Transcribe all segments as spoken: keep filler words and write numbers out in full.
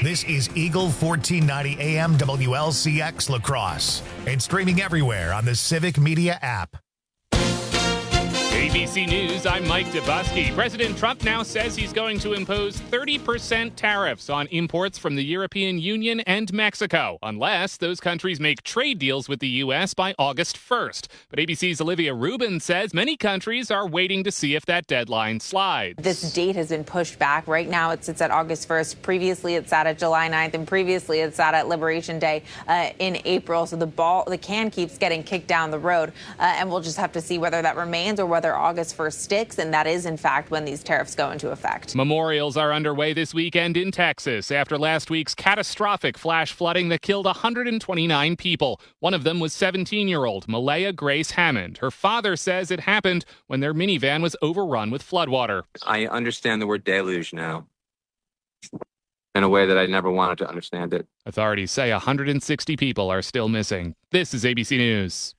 This is Eagle fourteen ninety A M W L C X La Crosse and streaming everywhere on the Civic Media app. A B C News, I'm Mike Dubusky. President Trump now says he's going to impose thirty percent tariffs on imports from the European Union and Mexico, unless those countries make trade deals with the U S by August first. But A B C's Olivia Rubin says many countries are waiting to see if that deadline slides. This date has been pushed back. Right now it sits at August first. Previously it sat at July ninth, and previously it sat at Liberation Day uh, in April. So the ball, the can keeps getting kicked down the road, uh, and we'll just have to see whether that remains or whether August first sticks, and that is in fact when these tariffs go into effect. Memorials are underway this weekend in Texas after last week's catastrophic flash flooding that killed one hundred twenty-nine people. One of them was seventeen-year-old Malaya Grace Hammond. Her father says it happened when their minivan was overrun with floodwater. I understand the word deluge now in a way that I never wanted to understand it. Authorities say one hundred sixty people are still missing. This is A B C News.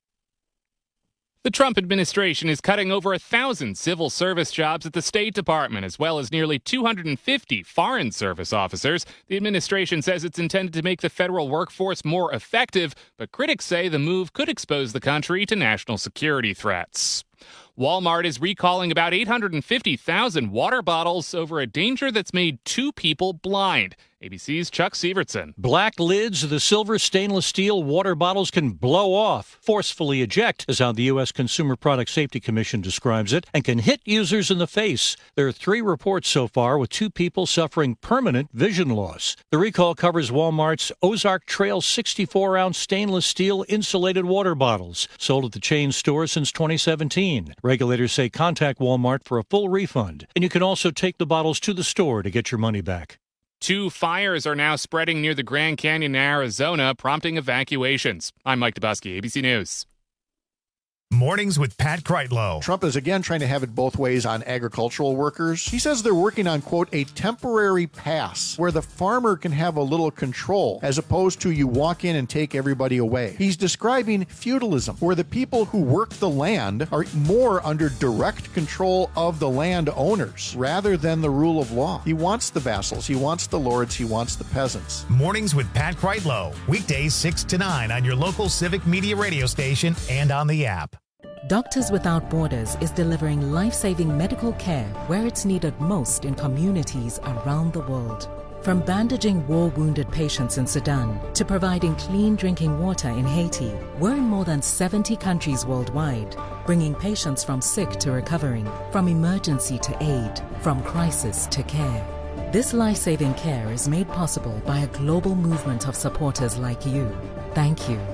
The Trump administration is cutting over a thousand civil service jobs at the State Department, as well as nearly two hundred fifty foreign service officers. The administration says it's intended to make the federal workforce more effective, but critics say the move could expose the country to national security threats. Walmart is recalling about eight hundred fifty thousand water bottles over a danger that's made two people blind. A B C's Chuck Sievertson. Black lids of the silver stainless steel water bottles can blow off, forcefully eject, is how the U S Consumer Product Safety Commission describes it, and can hit users in the face. There are three reports so far, with two people suffering permanent vision loss. The recall covers Walmart's Ozark Trail sixty-four ounce stainless steel insulated water bottles, sold at the chain store since twenty seventeen. Regulators say contact Walmart for a full refund, and you can also take the bottles to the store to get your money back. Two fires are now spreading near the Grand Canyon in Arizona, prompting evacuations. I'm Mike Dubusky, A B C News. Mornings with Pat Kreitlow. Trump is again trying to have it both ways on agricultural workers. He says they're working on, quote, a temporary pass where the farmer can have a little control as opposed to you walk in and take everybody away. He's describing feudalism, where the people who work the land are more under direct control of the land owners rather than the rule of law. He wants the vassals, he wants the lords, he wants the peasants. Mornings with Pat Kreitlow. Weekdays six to nine on your local Civic Media radio station and on the app. Doctors Without Borders is delivering life-saving medical care where it's needed most in communities around the world. From bandaging war-wounded patients in Sudan to providing clean drinking water in Haiti, we're in more than seventy countries worldwide, bringing patients from sick to recovering, from emergency to aid, from crisis to care. This life-saving care is made possible by a global movement of supporters like you. Thank you.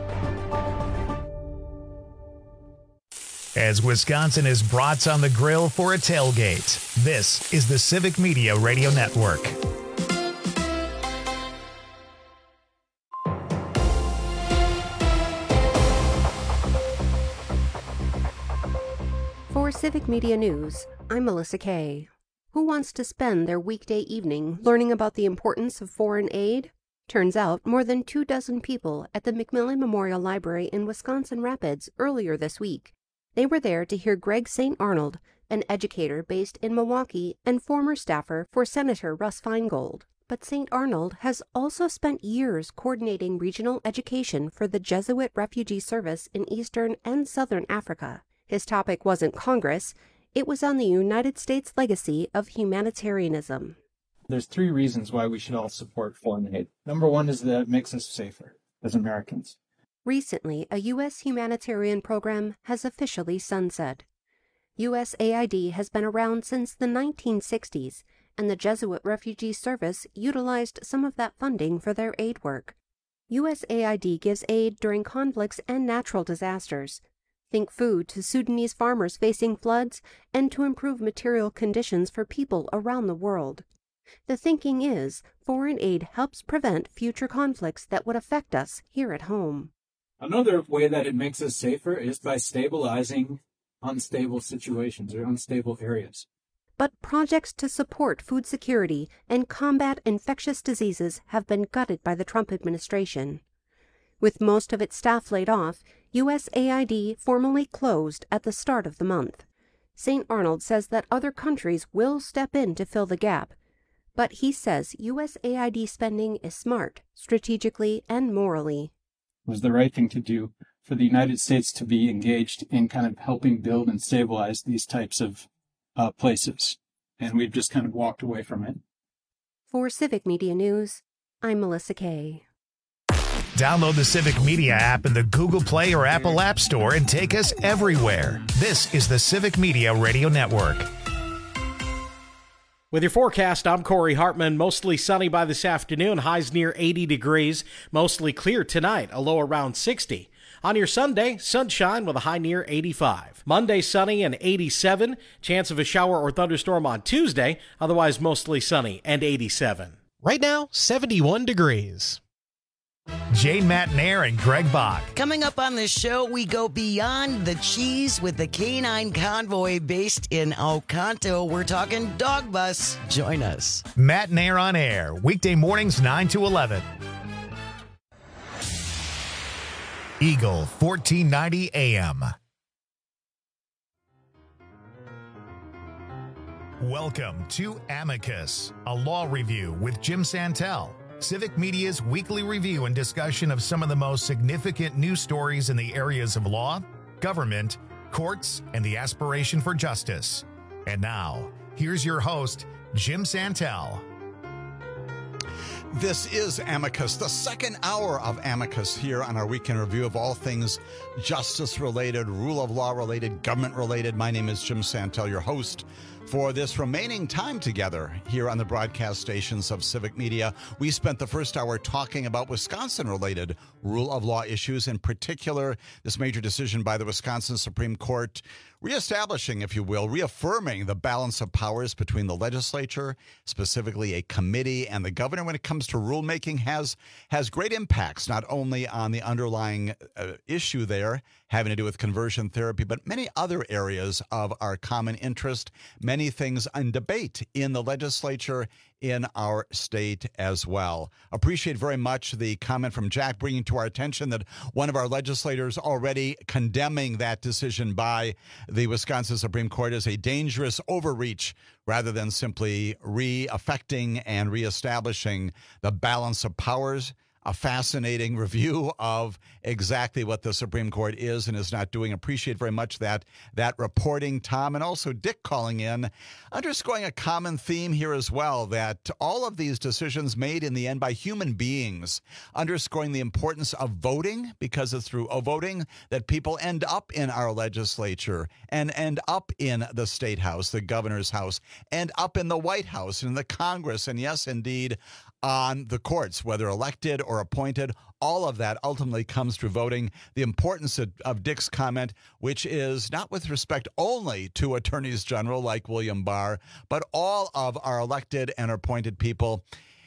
As Wisconsin is brats on the grill for a tailgate, this is the Civic Media Radio Network. For Civic Media News, I'm Melissa Kay. Who wants to spend their weekday evening learning about the importance of foreign aid? Turns out more than two dozen people at the McMillan Memorial Library in Wisconsin Rapids earlier this week. They were there to hear Greg Saint Arnold, an educator based in Milwaukee and former staffer for Senator Russ Feingold. But Saint Arnold has also spent years coordinating regional education for the Jesuit Refugee Service in Eastern and Southern Africa. His topic wasn't Congress, it was on the United States legacy of humanitarianism. There's three reasons why we should all support foreign aid. Number one is that it makes us safer as Americans. Recently, a U S humanitarian program has officially sunset. U S A I D has been around since the nineteen sixties, and the Jesuit Refugee Service utilized some of that funding for their aid work. U S A I D gives aid during conflicts and natural disasters. Think food to Sudanese farmers facing floods and to improve material conditions for people around the world. The thinking is foreign aid helps prevent future conflicts that would affect us here at home. Another way that it makes us safer is by stabilizing unstable situations or unstable areas. But projects to support food security and combat infectious diseases have been gutted by the Trump administration. With most of its staff laid off, U S A I D formally closed at the start of the month. Saint Arnold says that other countries will step in to fill the gap, But he says U S A I D spending is smart, strategically and morally. It was the right thing to do for the United States to be engaged in kind of helping build and stabilize these types of uh, places. And we've just kind of walked away from it. For Civic Media News, I'm Melissa Kay. Download the Civic Media app in the Google Play or Apple App Store and take us everywhere. This is the Civic Media Radio Network. With your forecast, I'm Corey Hartman. Mostly sunny by this afternoon, highs near eighty degrees. Mostly clear tonight, a low around sixty. On your Sunday, sunshine with a high near eighty-five. Monday, sunny and eighty-seven. Chance of a shower or thunderstorm on Tuesday, otherwise mostly sunny and eighty-seven. Right now, seventy-one degrees. Jane Matnair and Greg Bach. Coming up on this show, we go beyond the cheese with the Canine Convoy based in Oconto. We're talking dog bus. Join us. Matnair on air, weekday mornings nine to eleven. Eagle fourteen ninety A M. Welcome to Amicus, a law review with Jim Santel. Civic Media's weekly review and discussion of some of the most significant news stories in the areas of law, government, courts, and the aspiration for justice. And now, here's your host, Jim Santel. This is Amicus, the second hour of Amicus here on our weekend review of all things justice-related, rule of law-related, government-related. My name is Jim Santel, your host for this remaining time together here on the broadcast stations of Civic Media. We spent the first hour talking about Wisconsin-related rule of law issues, in particular, this major decision by the Wisconsin Supreme Court reestablishing, if you will, reaffirming the balance of powers between the legislature, specifically a committee, and the governor when it comes to rulemaking has has great impacts, not only on the underlying uh, issue there having to do with conversion therapy, but many other areas of our common interest, many things in debate in the legislature in our state as well. Appreciate very much the comment from Jack bringing to our attention that one of our legislators already condemning that decision by the Wisconsin Supreme Court as a dangerous overreach rather than simply re-affecting and reestablishing the balance of powers. A fascinating review of exactly what the Supreme Court is and is not doing. Appreciate very much that that reporting, Tom, and also Dick calling in, underscoring a common theme here as well, that all of these decisions made in the end by human beings, underscoring the importance of voting, because it's through voting that people end up in our legislature and end up in the State House, the governor's house, and up in the White House and the Congress, and yes, indeed, on the courts, whether elected or appointed. All of that ultimately comes through voting. The importance of, of Dick's comment, which is not with respect only to attorneys general like William Barr, but all of our elected and appointed people.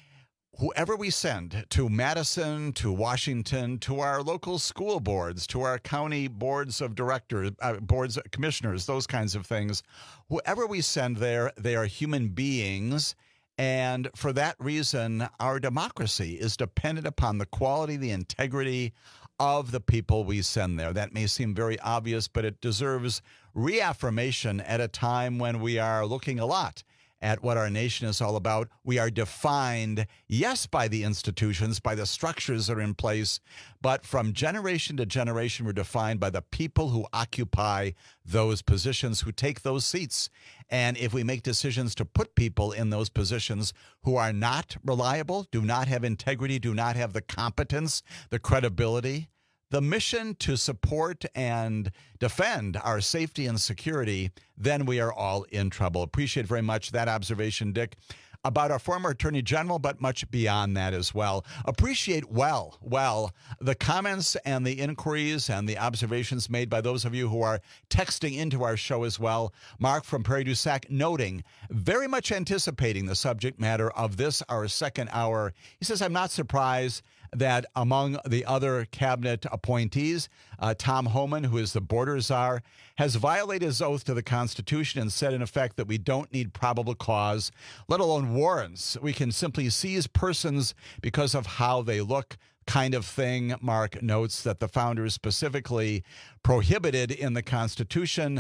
Whoever we send to Madison, to Washington, to our local school boards, to our county boards of directors, uh, boards of commissioners, those kinds of things, whoever we send there, they are human beings. And for that reason, our democracy is dependent upon the quality, the integrity of the people we send there. That may seem very obvious, but it deserves reaffirmation at a time when we are looking a lot at what our nation is all about. We are defined, yes, by the institutions, by the structures that are in place, but from generation to generation, we're defined by the people who occupy those positions, who take those seats. And if we make decisions to put people in those positions who are not reliable, do not have integrity, do not have the competence, the credibility, the mission to support and defend our safety and security, then we are all in trouble. Appreciate very much that observation, Dick, about our former Attorney General, but much beyond that as well. Appreciate well, well, the comments and the inquiries and the observations made by those of you who are texting into our show as well. Mark from Prairie du Sac noting, very much anticipating the subject matter of this, our second hour. He says, I'm not surprised that among the other cabinet appointees, uh, Tom Homan, who is the border czar, has violated his oath to the Constitution and said, in effect, that we don't need probable cause, let alone warrants. We can simply seize persons because of how they look, kind of thing. Mark notes that the founders specifically prohibited in the Constitution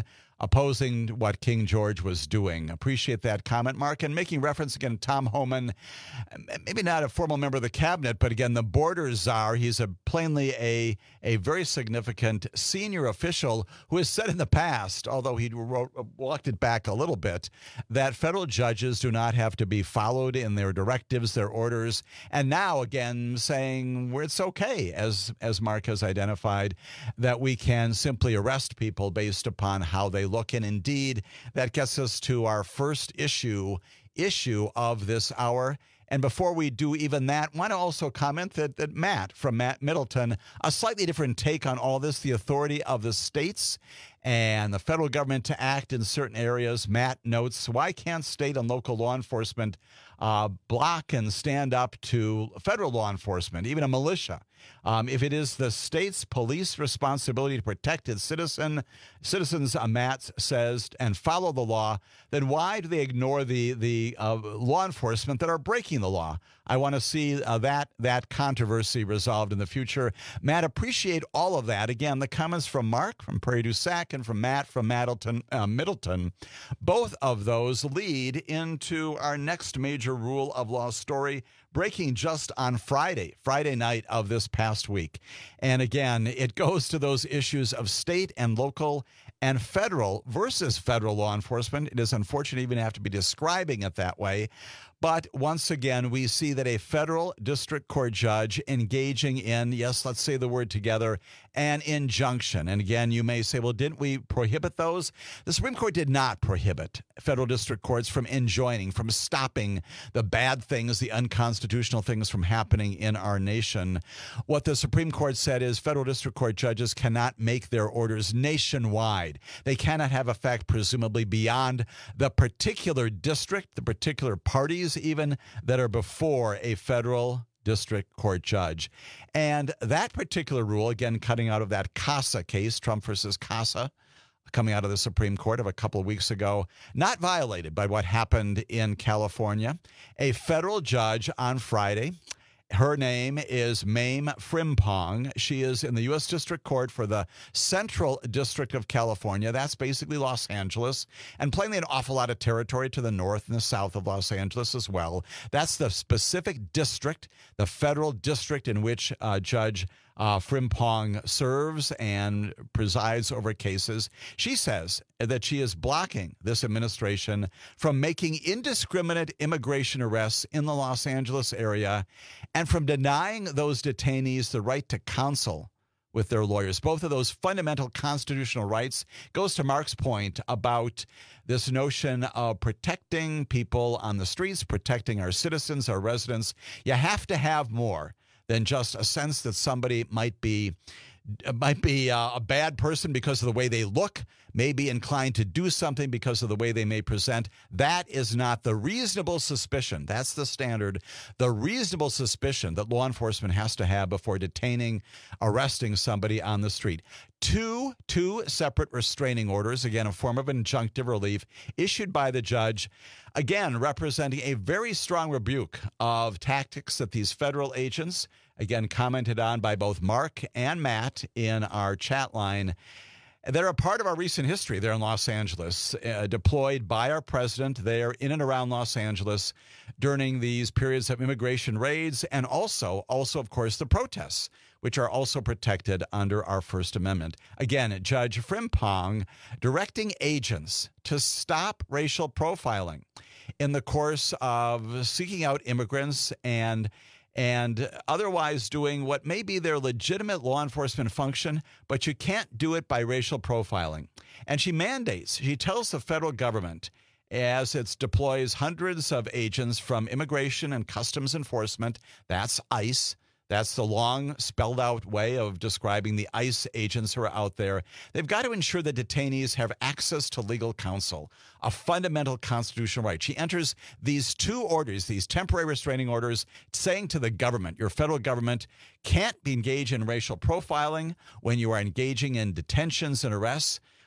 opposing what King George was doing. Appreciate that comment, Mark. And making reference again, Tom Homan, maybe not a formal member of the cabinet, but again, the border czar. He's a plainly a, a very significant senior official who has said in the past, although he wrote, walked it back a little bit, that federal judges do not have to be followed in their directives, their orders. And now, again, saying where it's okay, as, as Mark has identified, that we can simply arrest people based upon how they look. And indeed, that gets us to our first issue issue of this hour. And before we do even that, I want to also comment that, that Matt from Matt Middleton, a slightly different take on all this, the authority of the states and the federal government to act in certain areas. Matt notes, why can't state and local law enforcement uh, block and stand up to federal law enforcement, even a militia? Um, if it is the state's police responsibility to protect its citizen, citizens, uh, Matt says, and follow the law, then why do they ignore the the uh, law enforcement that are breaking the law? I want to see uh, that that controversy resolved in the future. Matt, appreciate all of that. Again, the comments from Mark from Prairie du Sac and from Matt from Middleton, uh, Middleton, both of those lead into our next major rule of law story, breaking just on Friday, Friday night of this past week. And again, it goes to those issues of state and local and federal versus federal law enforcement. It is unfortunate even to have to be describing it that way. But once again, we see that a federal district court judge engaging in, yes, let's say the word together, an injunction. And again, you may say, well, didn't we prohibit those? The Supreme Court did not prohibit federal district courts from enjoining, from stopping the bad things, the unconstitutional things from happening in our nation. What the Supreme Court said is federal district court judges cannot make their orders nationwide. They cannot have effect, presumably, beyond the particular district, the particular parties even that are before a federal district court judge. And that particular rule, again, cutting out of that CASA case, Trump versus CASA, coming out of the Supreme Court of a couple of weeks ago, not violated by what happened in California. A federal judge on Friday, her name is Mame Frimpong. She is in the U S District Court for the Central District of California. That's basically Los Angeles, and plainly an awful lot of territory to the north and the south of Los Angeles as well. That's the specific district, the federal district in which uh, Judge Uh, Frimpong serves and presides over cases. She says that she is blocking this administration from making indiscriminate immigration arrests in the Los Angeles area and from denying those detainees the right to counsel with their lawyers. Both of those fundamental constitutional rights goes to Mark's point about this notion of protecting people on the streets, protecting our citizens, our residents. You have to have more than just a sense that somebody might be might be uh, a bad person because of the way they look, may be inclined to do something because of the way they may present. That is not the reasonable suspicion. That's the standard. The reasonable suspicion that law enforcement has to have before detaining, arresting somebody on the street. Two, two separate restraining orders, again, a form of injunctive relief issued by the judge, again, representing a very strong rebuke of tactics that these federal agents, again, commented on by both Mark and Matt in our chat line. They're a part of our recent history there in Los Angeles, uh, deployed by our president there in and around Los Angeles during these periods of immigration raids and also, also, of course, the protests, which are also protected under our First Amendment. Again, Judge Frimpong directing agents to stop racial profiling in the course of seeking out immigrants and and otherwise doing what may be their legitimate law enforcement function, but you can't do it by racial profiling. And she mandates, she tells the federal government, as it deploys hundreds of agents from Immigration and Customs Enforcement, that's ICE, that's the long spelled out way of describing the ICE agents who are out there. They've got to ensure that detainees have access to legal counsel, a fundamental constitutional right. She enters these two orders, these temporary restraining orders, saying to the government, your federal government can't be engaged in racial profiling when you are engaging in detentions and arrests.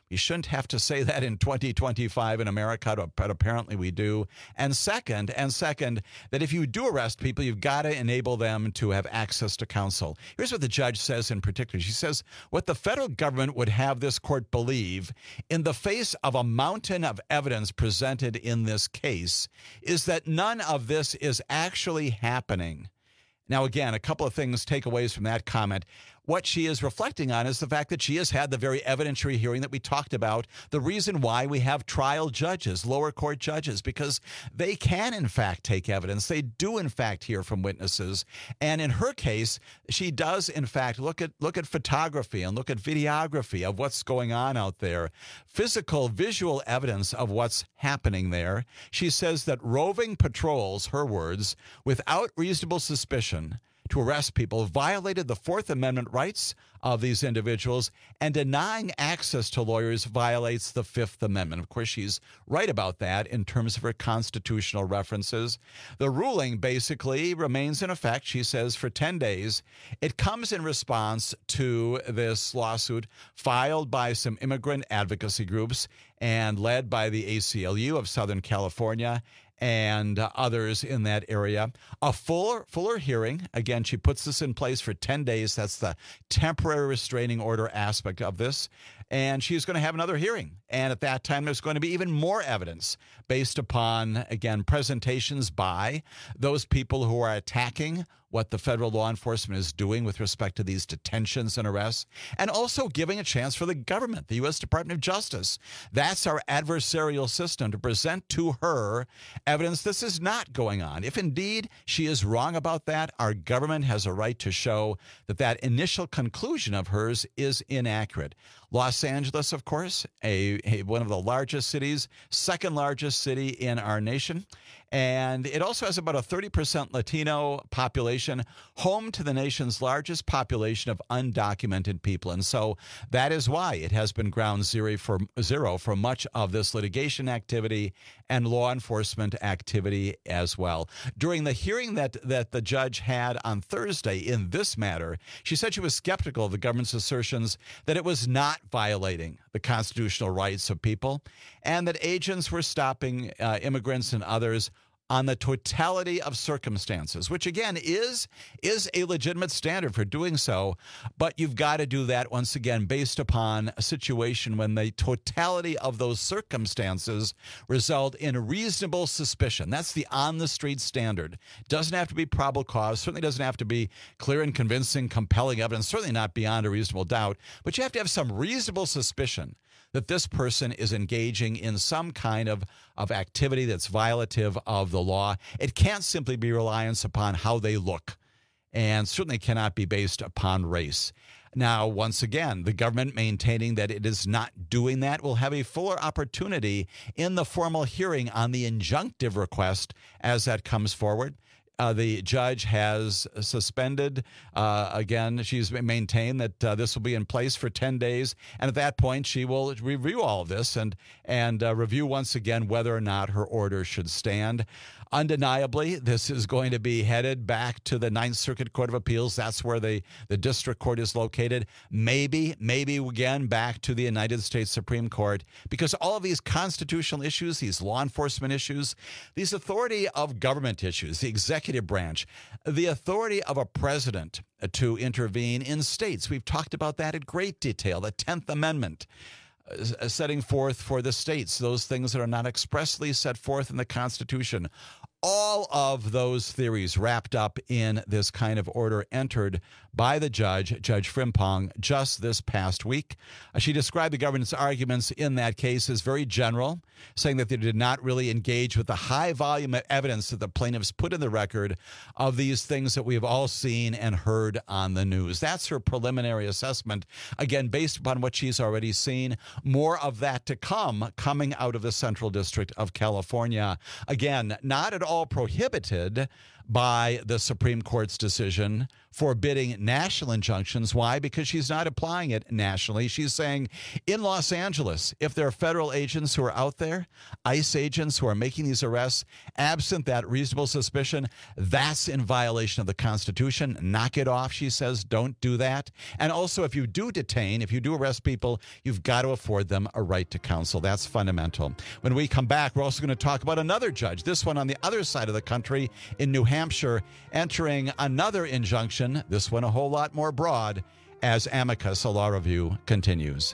We shouldn't have to say that in twenty twenty-five in America, but apparently we do. And second, and second, that if you do arrest people, you've got to enable them to have access to counsel. Here's what the judge says in particular. She says, what the federal government would have this court believe in the face of a mountain of evidence presented in this case is that none of this is actually happening. Now, again, a couple of things, takeaways from that comment. What she is reflecting on is the fact that she has had the very evidentiary hearing that we talked about, the reason why we have trial judges, lower court judges, because they can, in fact, take evidence. They do, in fact, hear from witnesses. And in her case, she does, in fact, look at look at photography and look at videography of what's going on out there, physical, visual evidence of what's happening there. She says that roving patrols, her words, without reasonable suspicion, to arrest people violated the Fourth Amendment rights of these individuals, and denying access to lawyers violates the Fifth Amendment. Of course, she's right about that in terms of her constitutional references. The ruling basically remains in effect, she says, for ten days. It comes in response to this lawsuit filed by some immigrant advocacy groups and led by the A C L U of Southern California and uh, others in that area. A fuller, fuller hearing. Again, she puts this in place for ten days. That's the temporary restraining order aspect of this. And she's going to have another hearing. And at that time, there's going to be even more evidence based upon, again, presentations by those people who are attacking what the federal law enforcement is doing with respect to these detentions and arrests, and also giving a chance for the government, the U S Department of Justice. That's our adversarial system, to present to her evidence this is not going on. If indeed she is wrong about that, our government has a right to show that that initial conclusion of hers is inaccurate. Los Angeles, of course, a, a one of the largest cities, second largest city in our nation. And it also has about a thirty percent Latino population, home to the nation's largest population of undocumented people. And so that is why it has been ground zero for, zero for much of this litigation activity and law enforcement activity as well. During the hearing that, that the judge had on Thursday in this matter, she said she was skeptical of the government's assertions that it was not violating the constitutional rights of people and that agents were stopping uh, immigrants and others on the totality of circumstances, which again is is a legitimate standard for doing so. But you've got to do that once again based upon a situation when the totality of those circumstances result in reasonable suspicion. That's the on the street standard. Doesn't have to be probable cause, certainly doesn't have to be clear and convincing, compelling evidence, certainly not beyond a reasonable doubt, but you have to have some reasonable suspicion that this person is engaging in some kind of, of activity that's violative of the law. It can't simply be reliance upon how they look, and certainly cannot be based upon race. Now, once again, the government maintaining that it is not doing that will have a fuller opportunity in the formal hearing on the injunctive request as that comes forward. Uh, the judge has suspended, uh, again, she's maintained that uh, this will be in place for ten days. And at that point, she will review all of this and, and uh, review once again whether or not her order should stand. Undeniably, this is going to be headed back to the Ninth Circuit Court of Appeals. That's where the, the district court is located. Maybe, maybe again back to the United States Supreme Court, because all of these constitutional issues, these law enforcement issues, these authority of government issues, the executive branch, the authority of a president to intervene in states. We've talked about that in great detail, the tenth Amendment. Uh, setting forth for the states those things that are not expressly set forth in the Constitution. All of those theories wrapped up in this kind of order entered by the judge, Judge Frimpong, just this past week. Uh, she described the government's arguments in that case as very general, saying that they did not really engage with the high volume of evidence that the plaintiffs put in the record of these things that we have all seen and heard on the news. That's her preliminary assessment, again, based upon what she's already seen. More of that to come, coming out of the Central District of California. Again, not at all prohibited by the Supreme Court's decision forbidding national injunctions. Why? Because she's not applying it nationally. She's saying in Los Angeles, if there are federal agents who are out there, ICE agents who are making these arrests, absent that reasonable suspicion, that's in violation of the Constitution. Knock it off, she says. Don't do that. And also, if you do detain, if you do arrest people, you've got to afford them a right to counsel. That's fundamental. When we come back, we're also going to talk about another judge, this one on the other side of the country in New Hampshire, entering another injunction, this one a whole lot more broad, as Amicus, a law review, continues.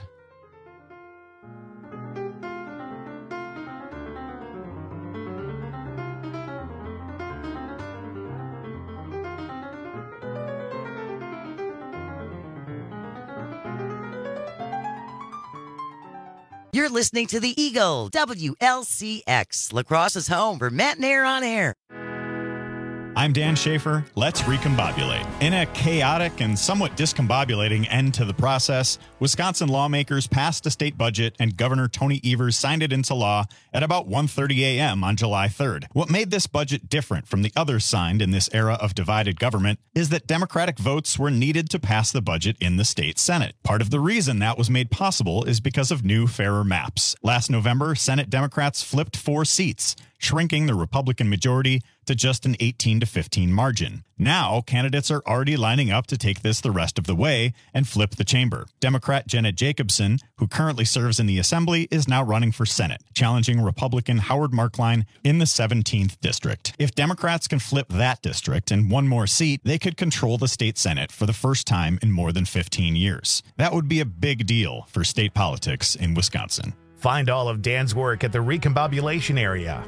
You're listening to The Eagle, W L C X, La Crosse's home for Matt Nair on air. I'm Dan Schaefer. Let's recombobulate. In a chaotic and somewhat discombobulating end to the process, Wisconsin lawmakers passed a state budget and Governor Tony Evers signed it into law at about one thirty a.m. on July third. What made this budget different from the others signed in this era of divided government is that Democratic votes were needed to pass the budget in the state Senate. Part of the reason that was made possible is because of new, fairer maps. Last November, Senate Democrats flipped four seats, shrinking the Republican majority to just an eighteen to fifteen margin. Now, candidates are already lining up to take this the rest of the way and flip the chamber. Democrat Jenna Jacobson, who currently serves in the Assembly, is now running for Senate, challenging Republican Howard Markline in the seventeenth district. If Democrats can flip that district and one more seat, they could control the state Senate for the first time in more than fifteen years. That would be a big deal for state politics in Wisconsin. Find all of Dan's work at the Recombobulation area.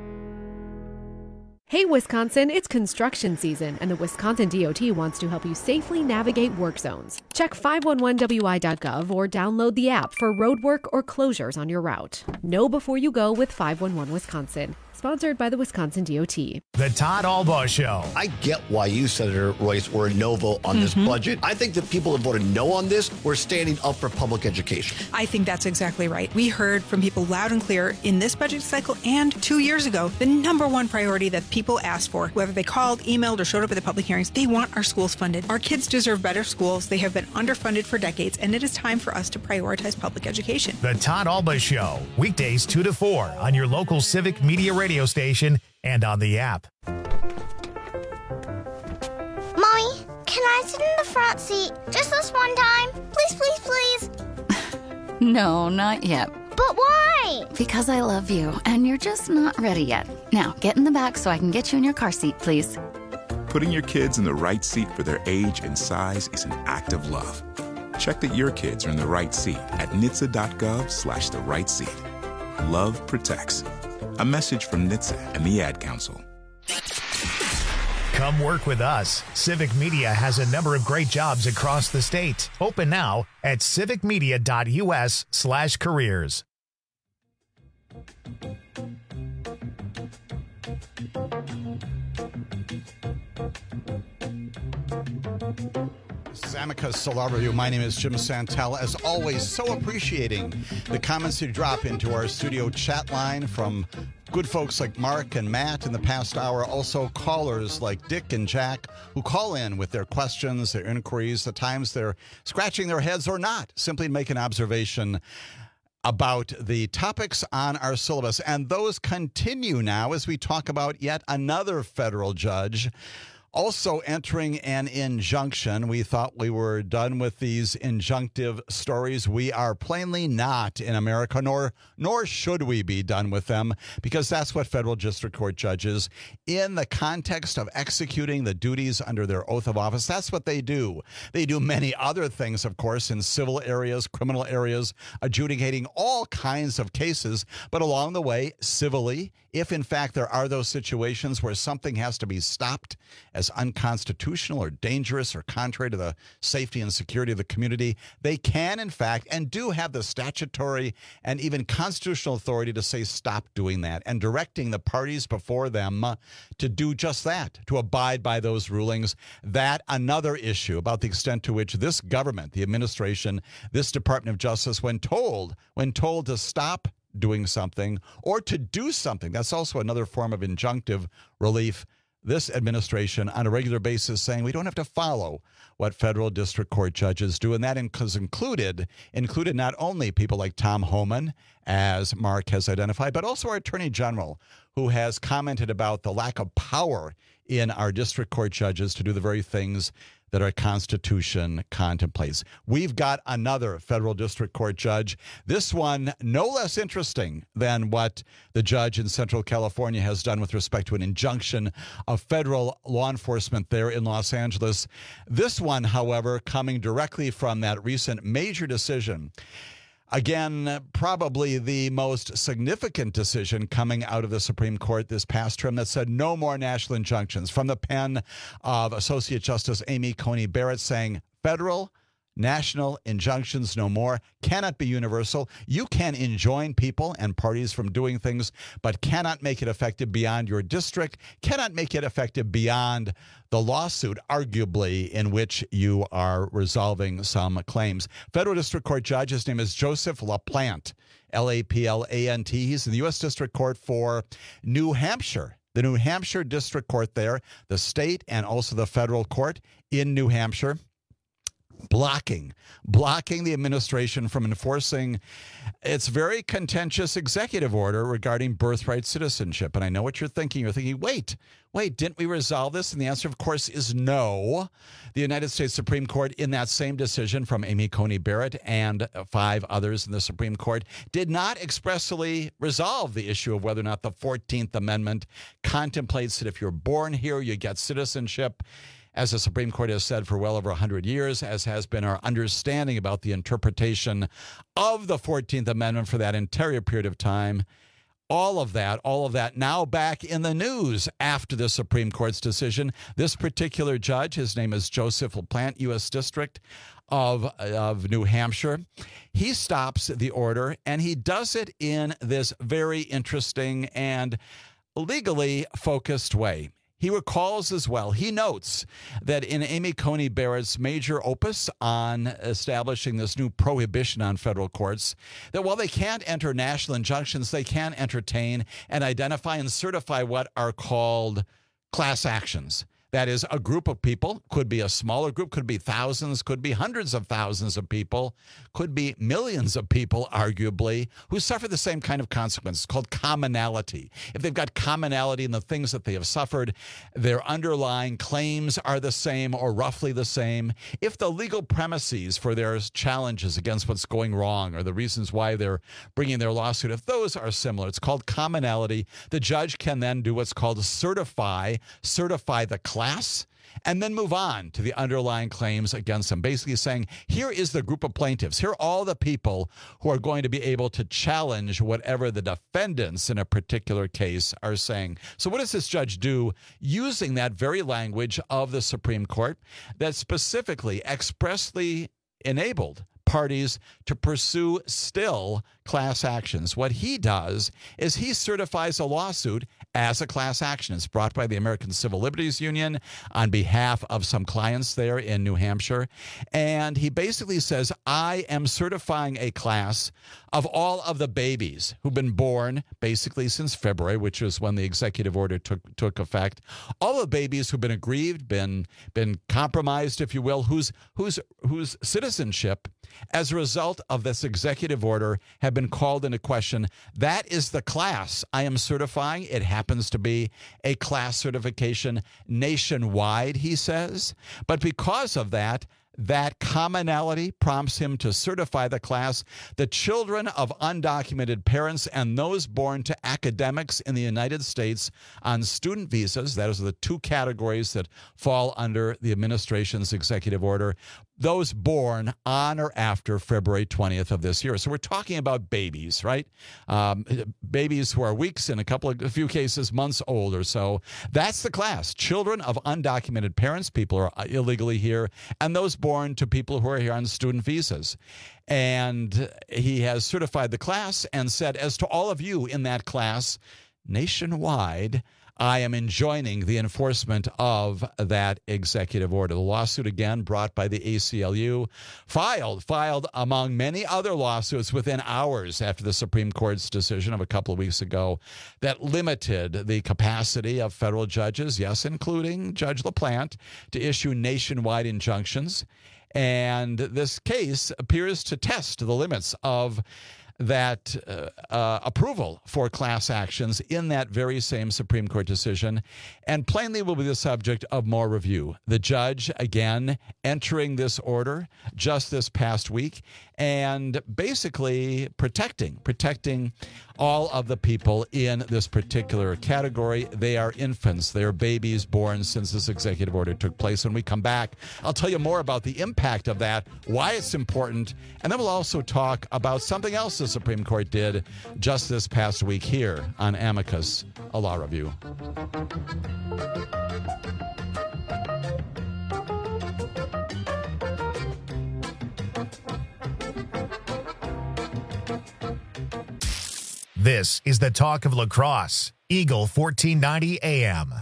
Hey Wisconsin, it's construction season, and the Wisconsin D O T wants to help you safely navigate work zones. Check five one one W I dot gov or download the app for road work or closures on your route. Know before you go with five one one Wisconsin. Sponsored by the Wisconsin D O T. The Todd Albaugh Show. I get why you, Senator Royce, were a no vote on mm-hmm. this budget. I think the people that voted no on this were standing up for public education. I think that's exactly right. We heard from people loud and clear in this budget cycle and two years ago, the number one priority that people asked for, whether they called, emailed, or showed up at the public hearings, they want our schools funded. Our kids deserve better schools. They have been underfunded for decades, and it is time for us to prioritize public education. The Todd Albaugh Show, weekdays two to four on your local Civic Media radio station and on the app. Mommy, can I sit in the front seat just this one time? Please, please, please. No, not yet. But why? Because I love you, and you're just not ready yet. Now, get in the back so I can get you in your car seat, please. Putting your kids in the right seat for their age and size is an act of love. Check that your kids are in the right seat at N H T S A dot gov slash the right seat. Love protects. A message from N H T S A and the Ad Council. Come work with us. Civic Media has a number of great jobs across the state. Open now at civicmedia.us slash careers. This is Amicus Law Review. My name is Jim Santel. As always, so appreciating the comments you drop into our studio chat line from good folks like Mark and Matt in the past hour. Also callers like Dick and Jack who call in with their questions, their inquiries. At times they're scratching their heads or not, simply to make an observation about the topics on our syllabus. And those continue now as we talk about yet another federal judge also entering an injunction. We thought we were done with these injunctive stories. We are plainly not in America, nor nor should we be done with them, because that's what federal district court judges, in the context of executing the duties under their oath of office, that's what they do. They do many other things, of course, in civil areas, criminal areas, adjudicating all kinds of cases, but along the way, civilly, if in fact there are those situations where something has to be stopped as unconstitutional or dangerous or contrary to the safety and security of the community, they can in fact and do have the statutory and even constitutional authority to say stop doing that, and directing the parties before them to do just that, to abide by those rulings. That another issue about the extent to which this government, the administration, this Department of Justice, when told, when told to stop doing something or to do something, that's also another form of injunctive relief, this administration on a regular basis saying we don't have to follow what federal district court judges do. And that has included, included not only people like Tom Homan, as Mark has identified, but also our Attorney General, who has commented about the lack of power in our district court judges to do the very things that our Constitution contemplates. We've got another federal district court judge, this one no less interesting than what the judge in Central California has done with respect to an injunction of federal law enforcement there in Los Angeles. This one, however, coming directly from that recent major decision. Again, probably the most significant decision coming out of the Supreme Court this past term that said no more national injunctions, from the pen of Associate Justice Amy Coney Barrett, saying federal national injunctions no more, cannot be universal. You can enjoin people and parties from doing things, but cannot make it effective beyond your district, cannot make it effective beyond the lawsuit, arguably, in which you are resolving some claims. Federal District Court judge, his name is Joseph LaPlante, L A P L A N T. He's in the U S District Court for New Hampshire. The New Hampshire District Court there, the state and also the federal court in New Hampshire, blocking, blocking the administration from enforcing its very contentious executive order regarding birthright citizenship. And I know what you're thinking. You're thinking, wait, wait, didn't we resolve this? And the answer, of course, is no. The United States Supreme Court, in that same decision from Amy Coney Barrett and five others in the Supreme Court, did not expressly resolve the issue of whether or not the fourteenth Amendment contemplates that if you're born here, you get citizenship. As the Supreme Court has said for well over one hundred years, as has been our understanding about the interpretation of the fourteenth Amendment for that entire period of time. All of that, all of that now back in the news after the Supreme Court's decision. This particular judge, his name is Joseph LaPlante, U S District of, of New Hampshire. He stops the order, and he does it in this very interesting and legally focused way. He recalls as well, he notes that in Amy Coney Barrett's major opus on establishing this new prohibition on federal courts, that while they can't enter national injunctions, they can entertain and identify and certify what are called class actions. That is, a group of people, could be a smaller group, could be thousands, could be hundreds of thousands of people, could be millions of people, arguably, who suffer the same kind of consequences, called commonality. If they've got commonality in the things that they have suffered, their underlying claims are the same or roughly the same. If the legal premises for their challenges against what's going wrong or the reasons why they're bringing their lawsuit, if those are similar, it's called commonality. The judge can then do what's called certify, certify the class. Class, and then move on to the underlying claims against them, basically saying, here is the group of plaintiffs. Here are all the people who are going to be able to challenge whatever the defendants in a particular case are saying. So what does this judge do using that very language of the Supreme Court that specifically expressly enabled parties to pursue still class actions? What he does is he certifies a lawsuit as a class action. It's brought by the American Civil Liberties Union on behalf of some clients there in New Hampshire. And he basically says, I am certifying a class of all of the babies who've been born basically since February, which was when the executive order took took effect. All the babies who've been aggrieved, been been compromised, if you will, whose whose whose citizenship as a result of this executive order have been called into question. That is the class I am certifying. It happens to be a class certification nationwide, he says. But because of that, that commonality prompts him to certify the class. The children of undocumented parents and those born to academics in the United States on student visas, that is the two categories that fall under the administration's executive order, those born on or after February twentieth of this year. So we're talking about babies, right? Um, babies who are weeks, in a couple of, a few cases, months old or so. That's the class. Children of undocumented parents, people who are illegally here, and those born to people who are here on student visas. And he has certified the class and said, as to all of you in that class, nationwide, I am enjoining the enforcement of that executive order. The lawsuit, again, brought by the A C L U, filed, filed among many other lawsuits within hours after the Supreme Court's decision of a couple of weeks ago that limited the capacity of federal judges, yes, including Judge LaPlante, to issue nationwide injunctions. And this case appears to test the limits of that uh, uh, approval for class actions in that very same Supreme Court decision, and plainly will be the subject of more review. The judge, again, entering this order just this past week and basically protecting, protecting all of the people in this particular category. They are infants. They are babies born since this executive order took place. When we come back, I'll tell you more about the impact of that, why it's important, and then we'll also talk about something else the Supreme Court did just this past week here on Amicus, a law review. This is the talk of lacrosse. Eagle fourteen ninety A M.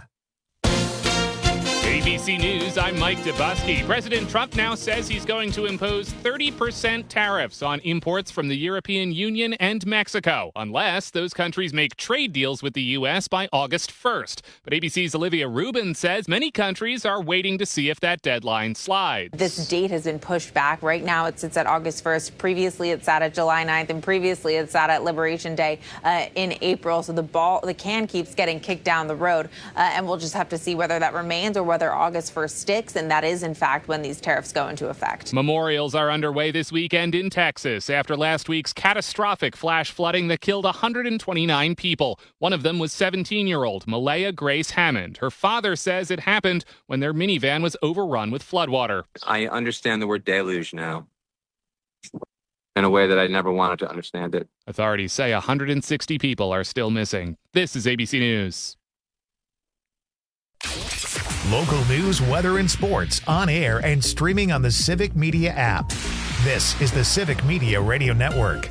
A B C News, I'm Mike Dubusky. President Trump now says he's going to impose thirty percent tariffs on imports from the European Union and Mexico, unless those countries make trade deals with the U S by August first. But A B C's Olivia Rubin says many countries are waiting to see if that deadline slides. This date has been pushed back. Right now it sits at August first. Previously it sat at July ninth, and previously it sat at Liberation Day uh, in April. So the ball, the can keeps getting kicked down the road, uh, and we'll just have to see whether that remains or whether August first sticks, and that is, in fact, when these tariffs go into effect. Memorials are underway this weekend in Texas after last week's catastrophic flash flooding that killed one hundred twenty-nine people. One of them was seventeen-year-old Malaya Grace Hammond. Her father says it happened when their minivan was overrun with floodwater. I understand the word deluge now in a way that I never wanted to understand it. Authorities say one hundred sixty people are still missing. This is A B C News. Local news, weather, and sports on air and streaming on the Civic Media app. This is the Civic Media Radio Network.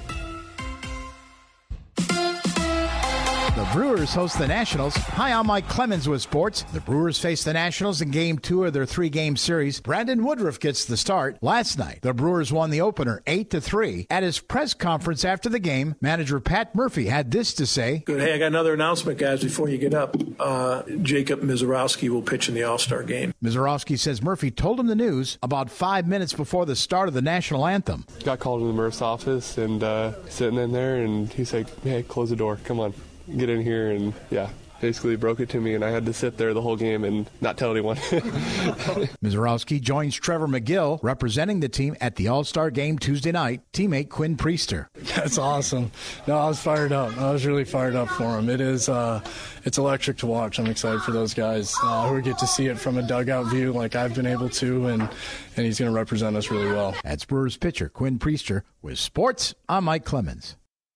The Brewers host the Nationals. Hi, I'm Mike Clemens with sports. The Brewers face the Nationals in game two of their three-game series. Brandon Woodruff gets the start. Last night, the Brewers won the opener eight to three. At his press conference after the game, manager Pat Murphy had this to say. Good. Hey, I got another announcement, guys, before you get up. Uh, Jacob Mizorowski will pitch in the All-Star game. Mizorowski says Murphy told him the news about five minutes before the start of the national anthem. Got called in the Murph's office and uh, sitting in there, and he's like, hey, close the door. Come on. Get in here, and yeah, basically broke it to me, and I had to sit there the whole game and not tell anyone. Mizorowski joins Trevor McGill representing the team at the All-Star game Tuesday night, teammate Quinn Priester. That's awesome. No, I was fired up. I was really fired up for him. It is, uh, it's electric to watch. I'm excited for those guys uh, who get to see it from a dugout view like I've been able to, and, and he's going to represent us really well. That's Brewers pitcher Quinn Priester. With sports, I'm Mike Clemens.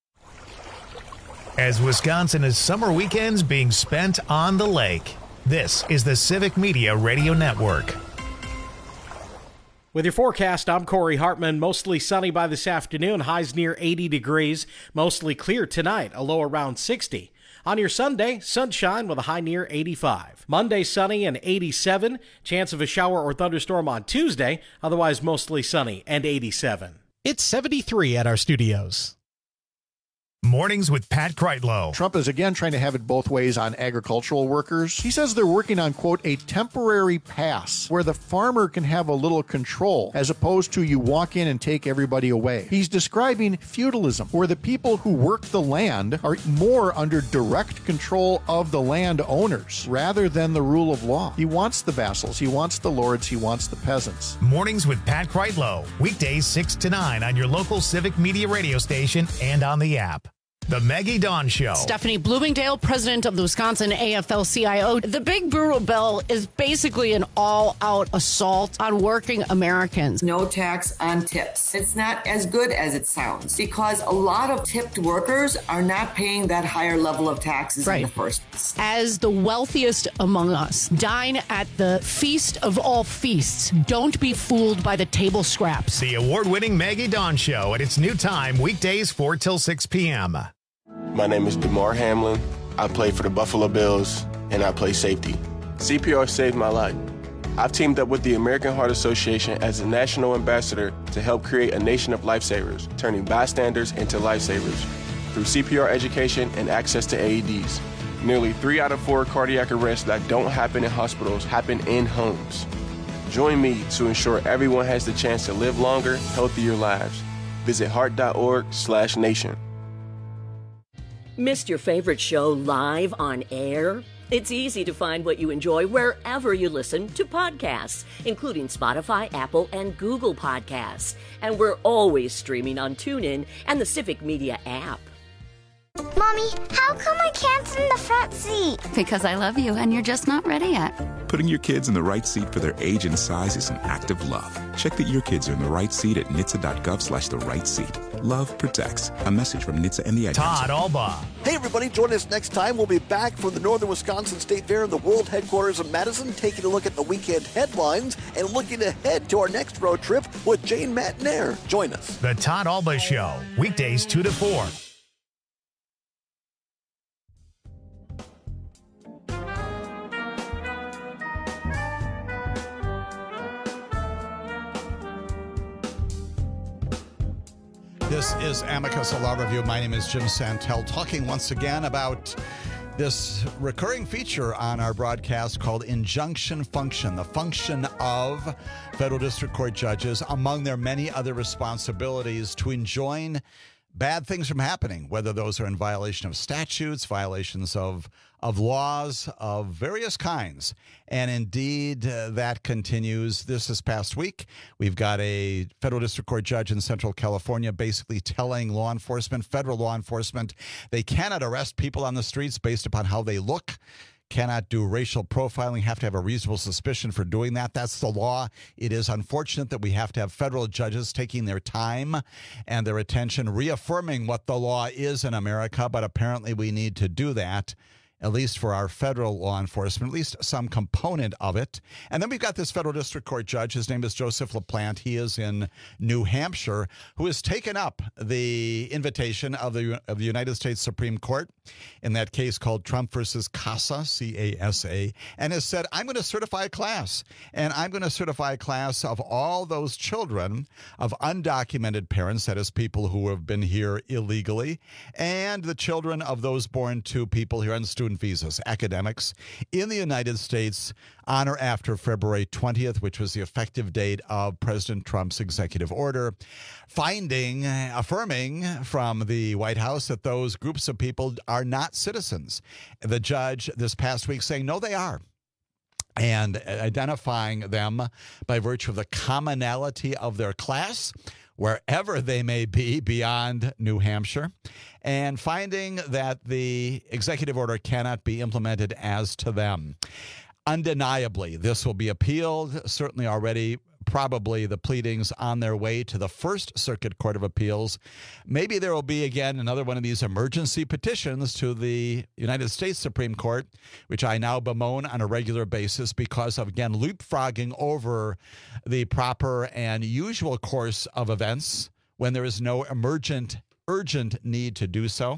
As Wisconsin is summer weekends being spent on the lake, this is the Civic Media Radio Network. With your forecast, I'm Corey Hartman. Mostly sunny by this afternoon, highs near eighty degrees. Mostly clear tonight, a low around sixty. On your Sunday, sunshine with a high near eighty-five. Monday, sunny and eighty-seven. Chance of a shower or thunderstorm on Tuesday, otherwise mostly sunny and eighty-seven. It's seventy-three at our studios. Mornings with Pat Kreitlow. Trump is again trying to have it both ways on agricultural workers. He says they're working on, quote, a temporary pass where the farmer can have a little control as opposed to you walk in and take everybody away. He's describing feudalism, where the people who work the land are more under direct control of the landowners rather than the rule of law. He wants the vassals, he wants the lords, he wants the peasants. Mornings with Pat Kreitlow. Weekdays six to nine on your local Civic Media radio station and on the app. The Maggie Dawn Show. Stephanie Bloomingdale, president of the Wisconsin A F L C I O. The Big Brewer Bill is basically an all-out assault on working Americans. No tax on tips. It's not as good as it sounds because a lot of tipped workers are not paying that higher level of taxes right. in the first place. As the wealthiest among us, dine at the feast of all feasts. Don't be fooled by the table scraps. The award-winning Maggie Dawn Show at its new time, weekdays four till six p.m. My name is DeMar Hamlin. I play for the Buffalo Bills, and I play safety. C P R saved my life. I've teamed up with the American Heart Association as a national ambassador to help create a nation of lifesavers, turning bystanders into lifesavers through C P R education and access to A E Ds. Nearly three out of four cardiac arrests that don't happen in hospitals happen in homes. Join me to ensure everyone has the chance to live longer, healthier lives. Visit heart.org slash nation. Missed your favorite show live on air? It's easy to find what you enjoy wherever you listen to podcasts, including Spotify, Apple, and Google Podcasts. And we're always streaming on TuneIn and the Civic Media app. Mommy, how come I can't sit in the front seat? Because I love you and you're just not ready yet. Putting your kids in the right seat for their age and size is an act of love. Check that your kids are in the right seat at N H T S A dot gov slash the right seat. Love protects. A message from N H T S A and the Ad Todd Alba. Hey, everybody, join us next time. We'll be back from the Northern Wisconsin State Fair in the world headquarters of Madison, taking a look at the weekend headlines and looking ahead to our next road trip with Jane Matnair. Join us. The Todd Alba Show, weekdays two to four. This is Amicus, a law review. My name is Jim Santel, talking once again about this recurring feature on our broadcast called Injunction Function, the function of federal district court judges, among their many other responsibilities, to enjoin bad things from happening, whether those are in violation of statutes, violations of of laws of various kinds. And indeed, uh, that continues this this past week. We've got a federal district court judge in Central California basically telling law enforcement, federal law enforcement, they cannot arrest people on the streets based upon how they look, cannot do racial profiling, have to have a reasonable suspicion for doing that. That's the law. It is unfortunate that we have to have federal judges taking their time and their attention reaffirming what the law is in America, but apparently we need to do that, at least for our federal law enforcement, at least some component of it. And then we've got this federal district court judge. His name is Joseph LaPlante. He is in New Hampshire, who has taken up the invitation of the of the United States Supreme Court in that case called Trump versus CASA, C A S A, and has said, I'm going to certify a class, and I'm going to certify a class of all those children of undocumented parents, that is people who have been here illegally, and the children of those born to people here on student visas, academics, in the United States on or after February twentieth, which was the effective date of President Trump's executive order, finding, affirming from the White House that those groups of people are not citizens. The judge this past week saying, no, they are, and identifying them by virtue of the commonality of their class, wherever they may be beyond New Hampshire, and finding that the executive order cannot be implemented as to them. Undeniably, this will be appealed, certainly already probably the pleadings on their way to the First Circuit Court of Appeals. Maybe there will be, again, another one of these emergency petitions to the United States Supreme Court, which I now bemoan on a regular basis because of, again, leapfrogging over the proper and usual course of events when there is no emergent, urgent need to do so.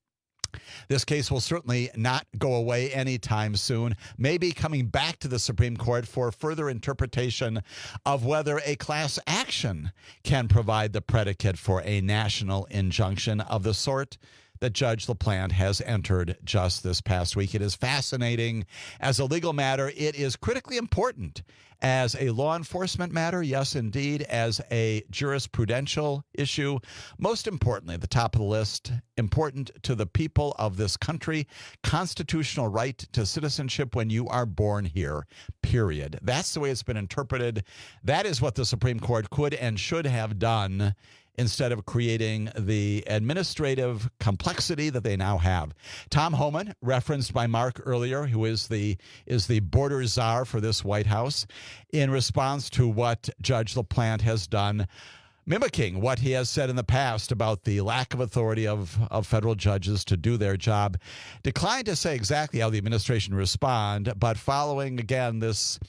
This case will certainly not go away anytime soon, maybe coming back to the Supreme Court for further interpretation of whether a class action can provide the predicate for a national injunction of the sort that Judge LaPlante has entered just this past week. It is fascinating as a legal matter. It is critically important as a law enforcement matter, yes, indeed, as a jurisprudential issue. Most importantly, at the top of the list, important to the people of this country, constitutional right to citizenship when you are born here, period. That's the way it's been interpreted. That is what the Supreme Court could and should have done instead of creating the administrative complexity that they now have. Tom Homan, referenced by Mark earlier, who is the is the border czar for this White House, in response to what Judge LaPlante has done, mimicking what he has said in the past about the lack of authority of, of federal judges to do their job, declined to say exactly how the administration respond, but following, again, this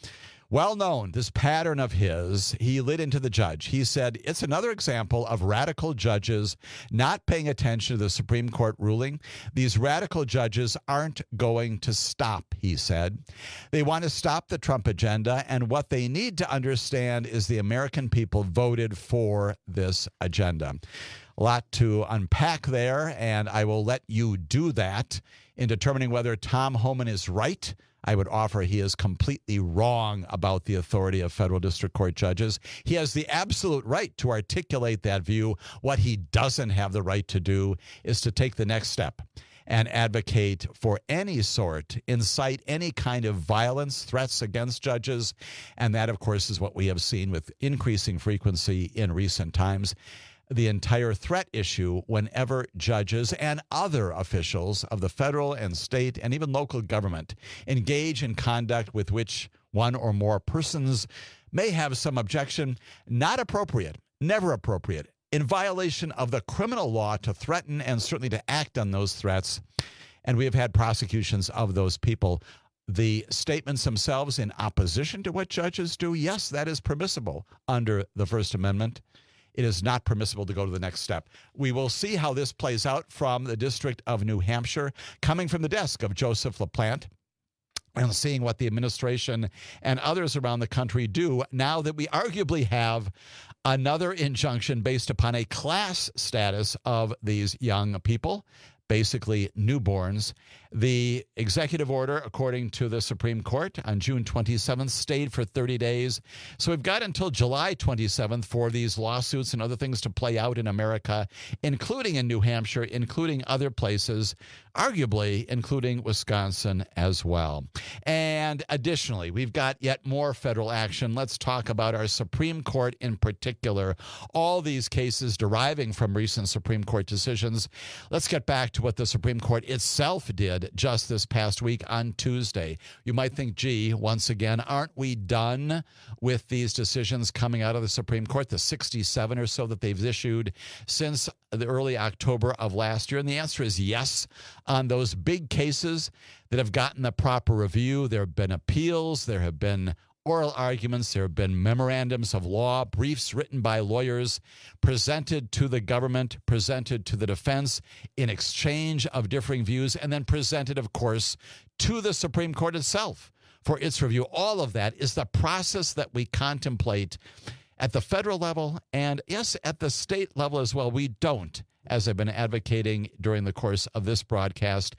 Well known, this pattern of his, he lit into the judge. He said, it's another example of radical judges not paying attention to the Supreme Court ruling. These radical judges aren't going to stop, he said. They want to stop the Trump agenda, and what they need to understand is the American people voted for this agenda. A lot to unpack there, and I will let you do that in determining whether Tom Homan is right. I would offer he is completely wrong about the authority of federal district court judges. He has the absolute right to articulate that view. What he doesn't have the right to do is to take the next step and advocate for any sort, incite any kind of violence, threats against judges. And that, of course, is what we have seen with increasing frequency in recent times. The entire threat issue whenever judges and other officials of the federal and state and even local government engage in conduct with which one or more persons may have some objection, not appropriate, never appropriate, in violation of the criminal law to threaten and certainly to act on those threats. And we have had prosecutions of those people. The statements themselves in opposition to what judges do, yes, that is permissible under the First Amendment. It is not permissible to go to the next step. We will see how this plays out from the District of New Hampshire, coming from the desk of Joseph LaPlante, and seeing what the administration and others around the country do now that we arguably have another injunction based upon a class status of these young people, basically newborns. The executive order, according to the Supreme Court, on June twenty-seventh, stayed for thirty days. So we've got until July twenty-seventh for these lawsuits and other things to play out in America, including in New Hampshire, including other places, arguably including Wisconsin as well. And additionally, we've got yet more federal action. Let's talk about our Supreme Court in particular. All these cases deriving from recent Supreme Court decisions. Let's get back to what the Supreme Court itself did just this past week on Tuesday. You might think, gee, once again, aren't we done with these decisions coming out of the Supreme Court, the sixty-seven or so that they've issued since the early October of last year? And the answer is yes. On those big cases that have gotten the proper review, there have been appeals, there have been oral arguments, there have been memorandums of law, briefs written by lawyers, presented to the government, presented to the defense in exchange of differing views, and then presented, of course, to the Supreme Court itself for its review. All of that is the process that we contemplate at the federal level and, yes, at the state level as well. We don't, as I've been advocating during the course of this broadcast,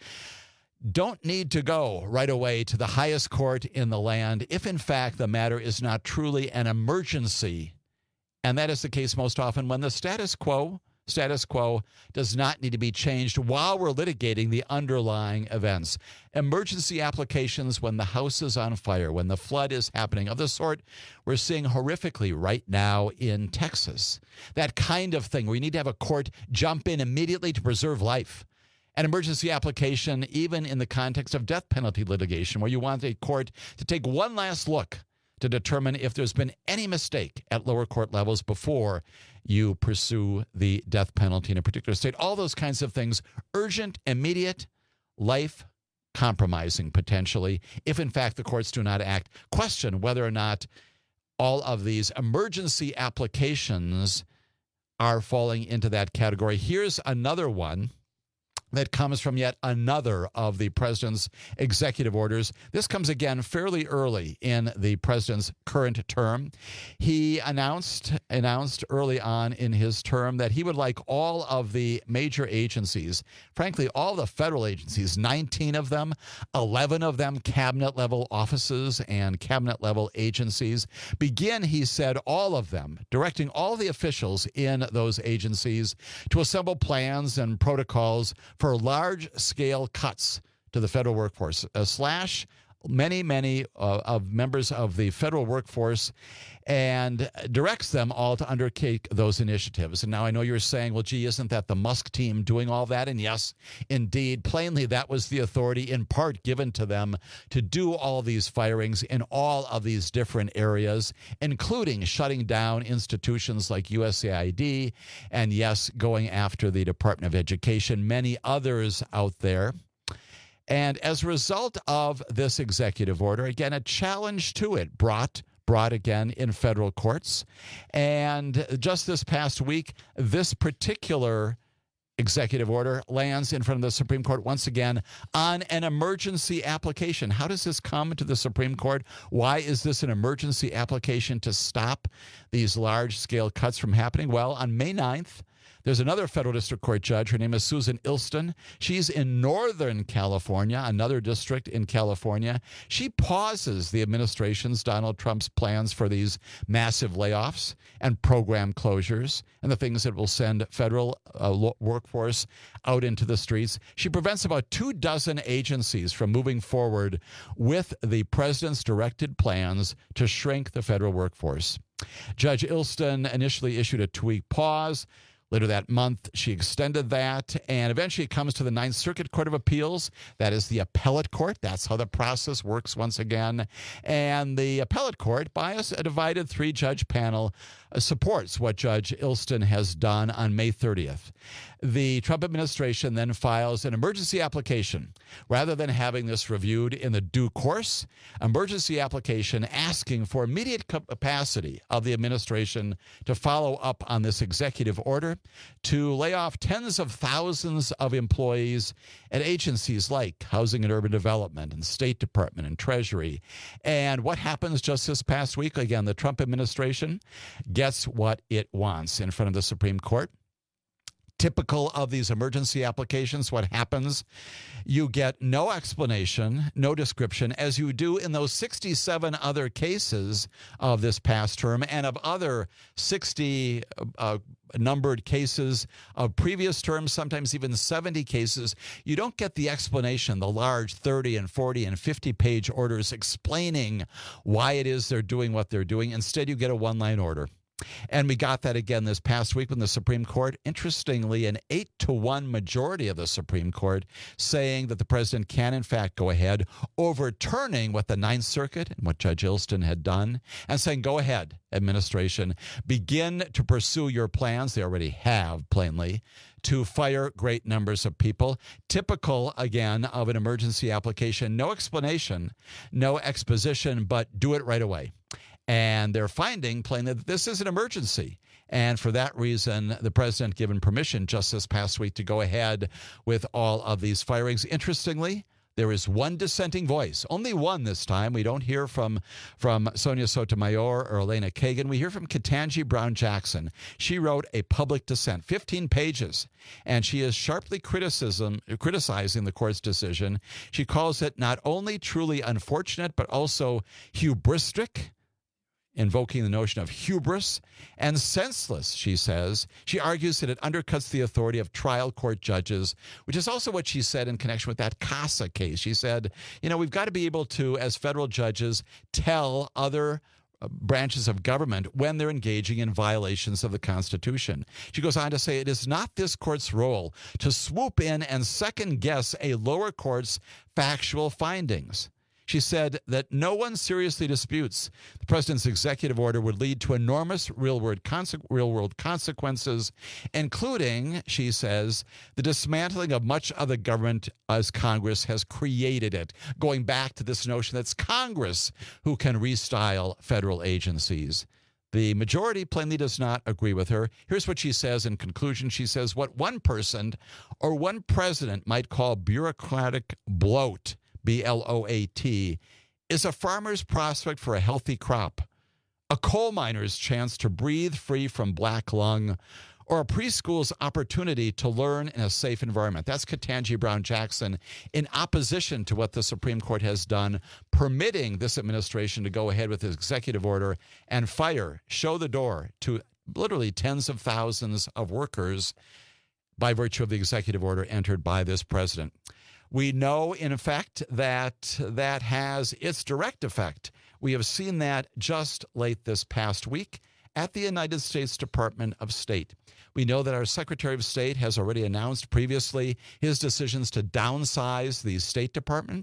don't need to go right away to the highest court in the land if, in fact, the matter is not truly an emergency. And that is the case most often when the status quo, status quo does not need to be changed while we're litigating the underlying events. Emergency applications when the house is on fire, when the flood is happening, of the sort we're seeing horrifically right now in Texas. That kind of thing where you need to have a court jump in immediately to preserve life. An emergency application, even in the context of death penalty litigation, where you want a court to take one last look to determine if there's been any mistake at lower court levels before you pursue the death penalty in a particular state. All those kinds of things, urgent, immediate, life compromising potentially, if in fact the courts do not act. Question whether or not all of these emergency applications are falling into that category. Here's another one that comes from yet another of the president's executive orders. This comes again fairly early in the president's current term. He announced announced early on in his term that he would like all of the major agencies, frankly, all the federal agencies, nineteen of them, eleven of them cabinet-level offices and cabinet-level agencies, begin, he said, all of them, directing all the officials in those agencies to assemble plans and protocols for large-scale cuts to the federal workforce, a slash many, many uh, of members of the federal workforce, and directs them all to undertake those initiatives. And now I know you're saying, well, gee, isn't that the Musk team doing all that? And yes, indeed, plainly, that was the authority in part given to them to do all these firings in all of these different areas, including shutting down institutions like U S A I D, and yes, going after the Department of Education, many others out there. And as a result of this executive order, again, a challenge to it brought brought again in federal courts. And just this past week, this particular executive order lands in front of the Supreme Court once again on an emergency application. How does this come to the Supreme Court? Why is this an emergency application to stop these large-scale cuts from happening? Well, on May ninth, there's another federal district court judge. Her name is Susan Ilston. She's in Northern California, another district in California. She pauses the administration's, Donald Trump's plans for these massive layoffs and program closures and the things that will send federal uh, workforce out into the streets. She prevents about two dozen agencies from moving forward with the president's directed plans to shrink the federal workforce. Judge Ilston initially issued a two-week pause. Later that month, she extended that, and eventually it comes to the Ninth Circuit Court of Appeals. That is the appellate court. That's how the process works once again. And the appellate court, by a divided three-judge panel, uh, supports what Judge Ilston has done on May thirtieth. The Trump administration then files an emergency application. Rather than having this reviewed in the due course, emergency application asking for immediate capacity of the administration to follow up on this executive order, to lay off tens of thousands of employees at agencies like Housing and Urban Development and State Department and Treasury. And what happens just this past week? Again, the Trump administration gets what it wants in front of the Supreme Court. Typical of these emergency applications, what happens? You get no explanation, no description, as you do in those sixty-seven other cases of this past term and of other sixty uh, numbered cases of previous terms, sometimes even seventy cases. You don't get the explanation, the large thirty and forty and fifty page orders explaining why it is they're doing what they're doing. Instead, you get a one-line order. And we got that again this past week when the Supreme Court, interestingly, an eight to one majority of the Supreme Court saying that the president can, in fact, go ahead, overturning what the Ninth Circuit and what Judge Ilston had done, and saying, go ahead, administration, begin to pursue your plans. They already have, plainly, to fire great numbers of people. Typical, again, of an emergency application. No explanation, no exposition, but do it right away. And they're finding plainly that this is an emergency. And for that reason, the president given permission just this past week to go ahead with all of these firings. Interestingly, there is one dissenting voice, only one this time. We don't hear from, from Sonia Sotomayor or Elena Kagan. We hear from Ketanji Brown Jackson. She wrote a public dissent, fifteen pages, and she is sharply criticism, criticizing the court's decision. She calls it not only truly unfortunate, but also hubristic, invoking the notion of hubris, and senseless, she says. She argues that it undercuts the authority of trial court judges, which is also what she said in connection with that CASA case. She said, you know, we've got to be able to, as federal judges, tell other branches of government when they're engaging in violations of the Constitution. She goes on to say, it is not this court's role to swoop in and second-guess a lower court's factual findings. She said that no one seriously disputes the president's executive order would lead to enormous real-world conse- real-world consequences, including, she says, the dismantling of much of the government as Congress has created it, going back to this notion that it's Congress who can restyle federal agencies. The majority plainly does not agree with her. Here's what she says in conclusion. She says, what one person or one president might call bureaucratic bloat, B L O A T, is a farmer's prospect for a healthy crop, a coal miner's chance to breathe free from black lung, or a preschool's opportunity to learn in a safe environment. That's Ketanji Brown Jackson in opposition to what the Supreme Court has done, permitting this administration to go ahead with this executive order and fire, show the door to literally tens of thousands of workers by virtue of the executive order entered by this president. We know, in effect, that that has its direct effect. We have seen that just late this past week at the United States Department of State. We know that our Secretary of State has already announced previously his decisions to downsize the State Department,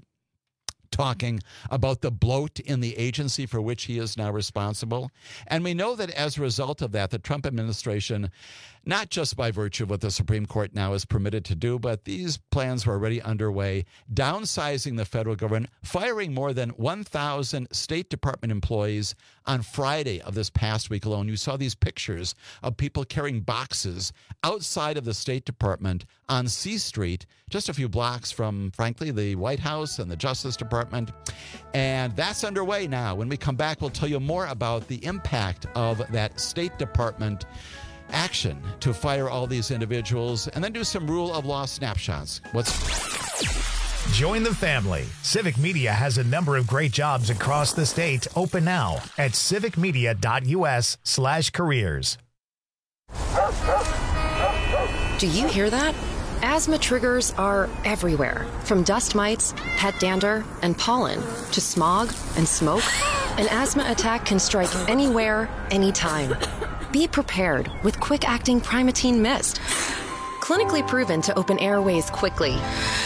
talking about the bloat in the agency for which he is now responsible. And we know that as a result of that, the Trump administration not just by virtue of what the Supreme Court now is permitted to do, but these plans were already underway, downsizing the federal government, firing more than one thousand State Department employees on Friday of this past week alone. You saw these pictures of people carrying boxes outside of the State Department on C Street, just a few blocks from, frankly, the White House and the Justice Department. And that's underway now. When we come back, we'll tell you more about the impact of that State Department action to fire all these individuals, and then do some rule of law snapshots. What's Join the family. Civic Media has a number of great jobs across the state open now at civicmedia.us slash careers. Do you hear that? Asthma triggers are everywhere, from dust mites, pet dander, and pollen, to smog and smoke. An asthma attack can strike anywhere, anytime. Be prepared with quick-acting Primatene Mist. Clinically proven to open airways quickly.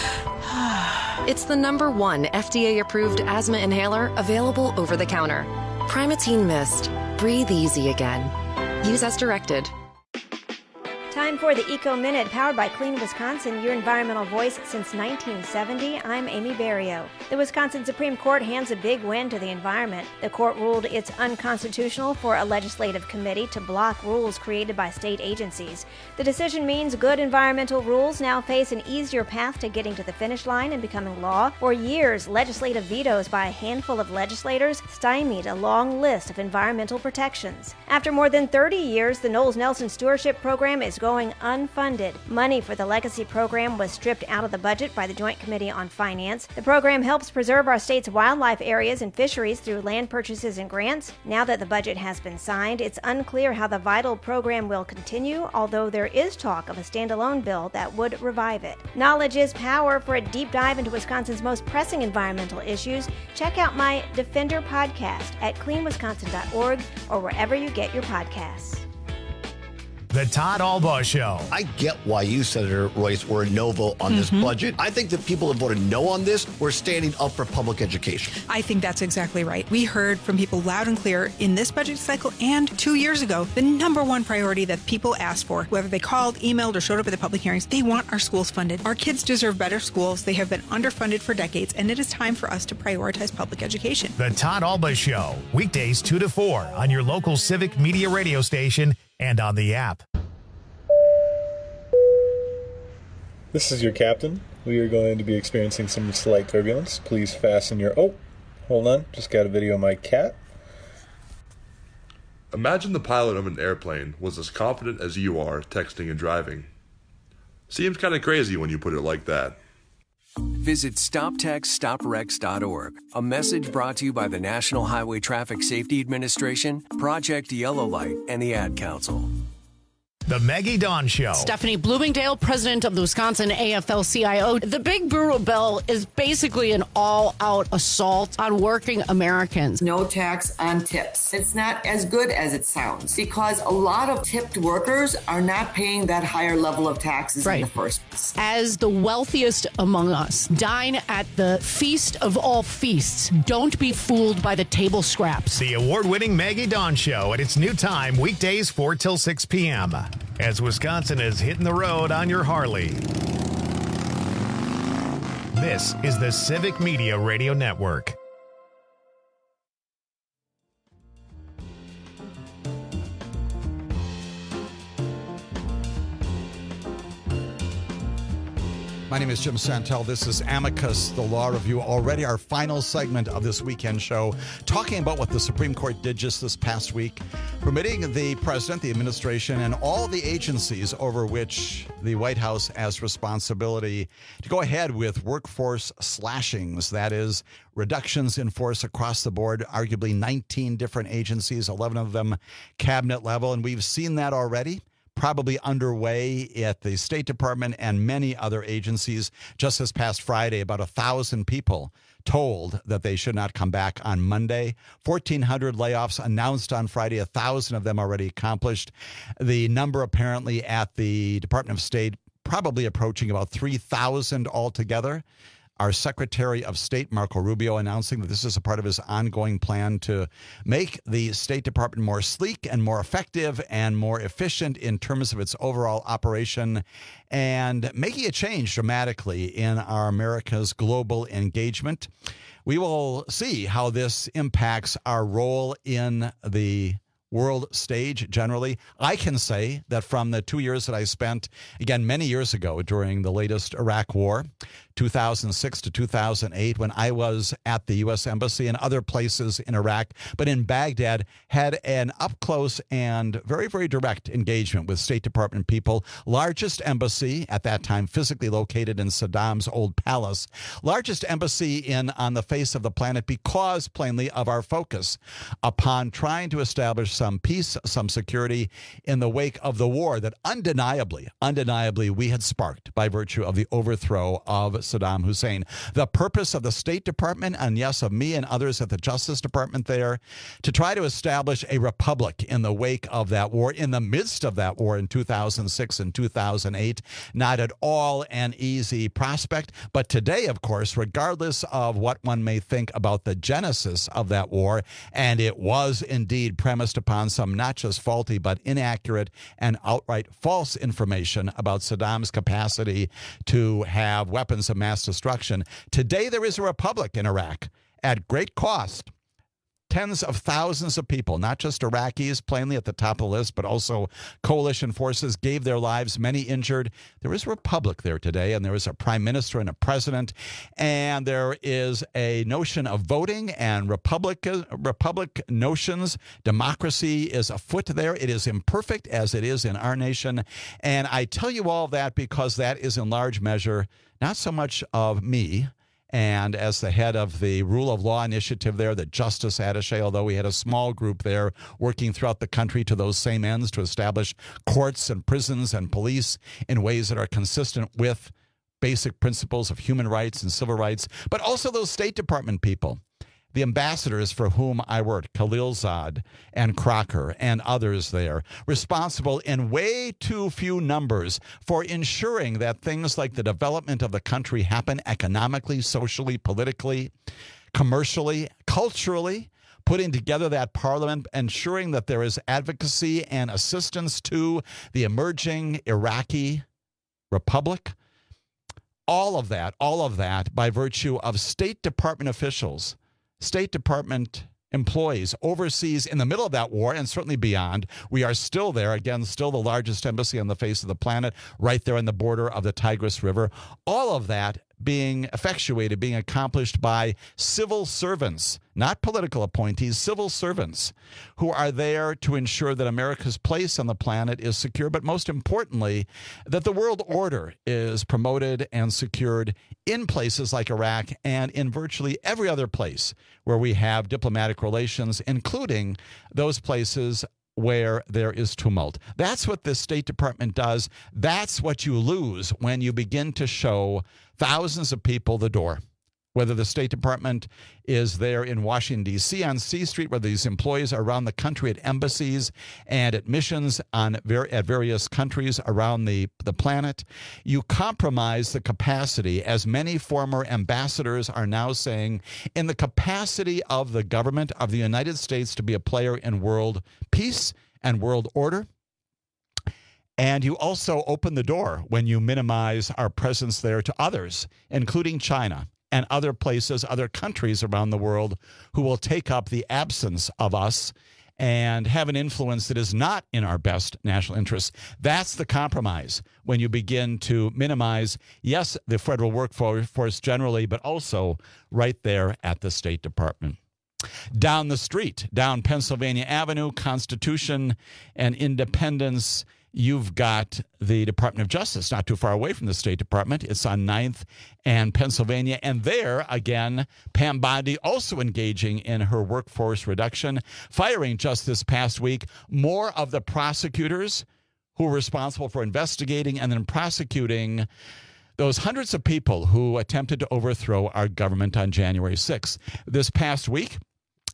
It's the number one F D A-approved asthma inhaler available over the counter. Primatene Mist. Breathe easy again. Use as directed. Time for the Eco Minute, powered by Clean Wisconsin, your environmental voice since nineteen seventy. I'm Amy Barrio. The Wisconsin Supreme Court hands a big win to the environment. The court ruled it's unconstitutional for a legislative committee to block rules created by state agencies. The decision means good environmental rules now face an easier path to getting to the finish line and becoming law. For years, legislative vetoes by a handful of legislators stymied a long list of environmental protections. After more than thirty years, the Knowles Nelson Stewardship Program is going unfunded. Money for the legacy program was stripped out of the budget by the Joint Committee on Finance. The program helps preserve our state's wildlife areas and fisheries through land purchases and grants. Now that the budget has been signed, it's unclear how the vital program will continue, although there is talk of a standalone bill that would revive it. Knowledge is power. For a deep dive into Wisconsin's most pressing environmental issues, check out my Defender podcast at clean wisconsin dot org or wherever you get your podcasts. The Todd Albaugh Show. I get why you, Senator Royce, were a no vote on this Mhm. budget. I think the people that voted no on this were standing up for public education. I think that's exactly right. We heard from people loud and clear in this budget cycle and two years ago, the number one priority that people asked for, whether they called, emailed, or showed up at the public hearings, they want our schools funded. Our kids deserve better schools. They have been underfunded for decades, and it is time for us to prioritize public education. The Todd Albaugh Show. Weekdays two to four on your local Civic Media radio station and on the app. This is your captain. We are going to be experiencing some slight turbulence. Please fasten your... Oh, hold on. Just got a video of my cat. Imagine the pilot of an airplane was as confident as you are texting and driving. Seems kind of crazy when you put it like that. Visit stop text stop wrecks dot org. A message brought to you by the National Highway Traffic Safety Administration, Project Yellow Light, and the Ad Council. The Maggie Dawn Show. Stephanie Bloomingdale, president of the Wisconsin A F L C I O. The Big Brutal Bill is basically an all-out assault on working Americans. No tax on tips. It's not as good as it sounds because a lot of tipped workers are not paying that higher level of taxes Right. in the first place. As the wealthiest among us, dine at the feast of all feasts. Don't be fooled by the table scraps. The award-winning Maggie Dawn Show at its new time, weekdays four till six p.m. as Wisconsin is hitting the road on your Harley. This is the Civic Media Radio Network. My name is Jim Santel. This is Amicus, the Law Review. Already our final segment of this weekend show, talking about what the Supreme Court did just this past week, permitting the president, the administration, and all the agencies over which the White House has responsibility to go ahead with workforce slashings. That is, reductions in force across the board, arguably nineteen different agencies, eleven of them cabinet level. And we've seen that already. Probably underway at the State Department and many other agencies. Just this past Friday, about a thousand people told that they should not come back on Monday. fourteen hundred layoffs announced on Friday, a thousand of them already accomplished. The number apparently at the Department of State probably approaching about three thousand altogether our Secretary of State, Marco Rubio, announcing that this is a part of his ongoing plan to make the State Department more sleek and more effective and more efficient in terms of its overall operation, and making a change dramatically in our America's global engagement. We will see how this impacts our role in the world stage generally. I can say that from the two years that I spent, again, many years ago during the latest Iraq War, two thousand six to two thousand eight, when I was at the U S Embassy and other places in Iraq, but in Baghdad, had an up-close and very, very direct engagement with State Department people. Largest embassy at that time, physically located in Saddam's old palace. Largest embassy in on the face of the planet because, plainly, of our focus upon trying to establish some peace, some security in the wake of the war that undeniably, undeniably we had sparked by virtue of the overthrow of Saddam Hussein. The purpose of the State Department, and yes, of me and others at the Justice Department there, to try to establish a republic in the wake of that war, in the midst of that war in two thousand six and two thousand eight. Not at all an easy prospect. But today, of course, regardless of what one may think about the genesis of that war, and it was indeed premised upon some not just faulty but inaccurate and outright false information about Saddam's capacity to have weapons of mass destruction. Today there is a republic in Iraq at great cost. Tens of thousands of people, not just Iraqis, plainly at the top of the list, but also coalition forces gave their lives, many injured. There is a republic there today, and there is a prime minister and a president, and there is a notion of voting and republic, republic notions. Democracy is afoot there. It is imperfect as it is in our nation. And I tell you all that because that is in large measure not so much of me, and as the head of the Rule of Law Initiative there, the Justice Attaché, although we had a small group there working throughout the country to those same ends to establish courts and prisons and police in ways that are consistent with basic principles of human rights and civil rights, but also those State Department people, the ambassadors for whom I worked, Khalilzad and Crocker and others there, responsible in way too few numbers for ensuring that things like the development of the country happen economically, socially, politically, commercially, culturally, putting together that parliament, ensuring that there is advocacy and assistance to the emerging Iraqi republic. All of that, all of that by virtue of State Department officials, State Department employees overseas in the middle of that war and certainly beyond. We are still there, again, still the largest embassy on the face of the planet, right there on the border of the Tigris River. All of that being effectuated, being accomplished by civil servants, not political appointees, civil servants who are there to ensure that America's place on the planet is secure, but most importantly, that the world order is promoted and secured in places like Iraq and in virtually every other place where we have diplomatic relations, including those places where there is tumult. That's what the State Department does. That's what you lose when you begin to show thousands of people the door. Whether the State Department is there in Washington, D C on C Street, whether these employees are around the country at embassies and at missions on ver- at various countries around the, the planet, you compromise the capacity, as many former ambassadors are now saying, in the capacity of the government of the United States to be a player in world peace and world order. And you also open the door when you minimize our presence there to others, including China and other places, other countries around the world who will take up the absence of us and have an influence that is not in our best national interests. That's the compromise when you begin to minimize, yes, the federal workforce generally, but also right there at the State Department. Down the street, down Pennsylvania Avenue, Constitution and Independence, you've got the Department of Justice, not too far away from the State Department. It's on ninth and Pennsylvania. And there, again, Pam Bondi also engaging in her workforce reduction, firing just this past week more of the prosecutors who were responsible for investigating and then prosecuting those hundreds of people who attempted to overthrow our government on January sixth. This past week,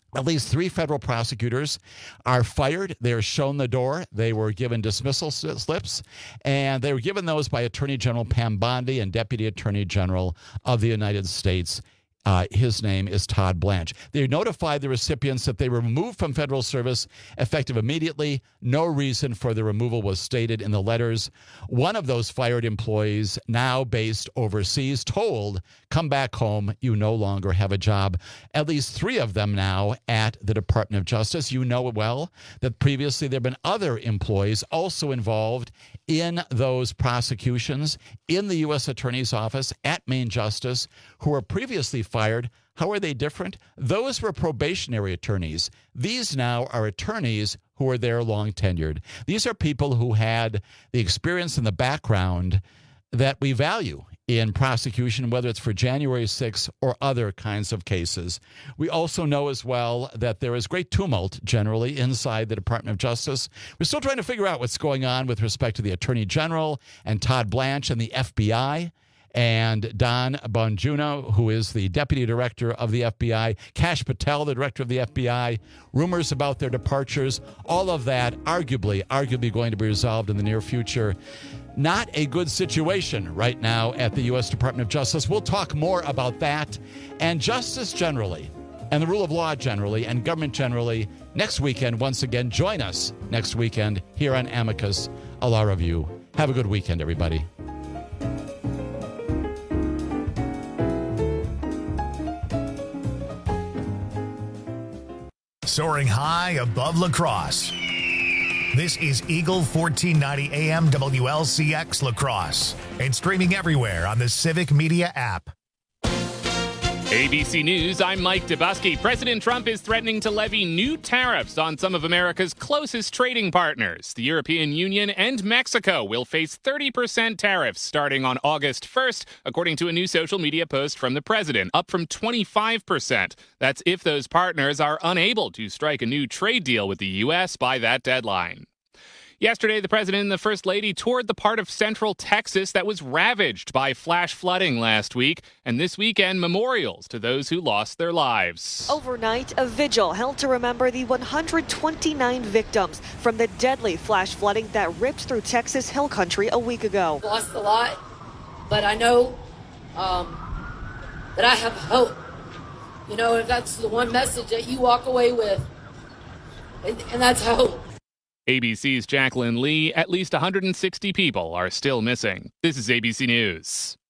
At least three federal prosecutors are fired. They are shown the door. They were given dismissal slips, and they were given those by Attorney General Pam Bondi and Deputy Attorney General of the United States. Uh, his name is Todd Blanche. They notified the recipients that they were removed from federal service effective immediately. No reason for the removal was stated in the letters. One of those fired employees, now based overseas, told, come back home, you no longer have a job. At least three of them now at the Department of Justice. You know well that previously there have been other employees also involved in those prosecutions in the U S Attorney's Office at Main Justice who were previously fired. How are they different? Those were probationary attorneys. These now are attorneys who are there long tenured. These are people who had the experience and the background that we value in prosecution, whether it's for January sixth or other kinds of cases. We also know as well that there is great tumult generally inside the Department of Justice. We're still trying to figure out what's going on with respect to the Attorney General and Todd Blanche and the F B I. And Don Bongiorno, who is the Deputy Director of the F B I, Kash Patel, the Director of the F B I, rumors about their departures, all of that arguably, arguably going to be resolved in the near future. Not a good situation right now at the U S Department of Justice. We'll talk more about that and justice generally and the rule of law generally and government generally next weekend. Once again, join us next weekend here on Amicus, a Law Review. Have a good weekend, everybody. Soaring high above La Crosse. This is Eagle fourteen ninety A M W L C X La Crosse and streaming everywhere on the Civic Media app. A B C News, I'm Mike Dubusky. President Trump is threatening to levy new tariffs on some of America's closest trading partners. The European Union and Mexico will face thirty percent tariffs starting on August first, according to a new social media post from the president, up from twenty-five percent. That's if those partners are unable to strike a new trade deal with the U S by that deadline. Yesterday, the president and the first lady toured the part of central Texas that was ravaged by flash flooding last week, and this weekend, memorials to those who lost their lives. Overnight, a vigil held to remember the one hundred twenty-nine victims from the deadly flash flooding that ripped through Texas Hill Country a week ago. Lost a lot, but I know um, that I have hope. You know, that's the one message that you walk away with, and, and that's hope. A B C's Jacqueline Lee, at least one hundred sixty people are still missing. This is A B C News.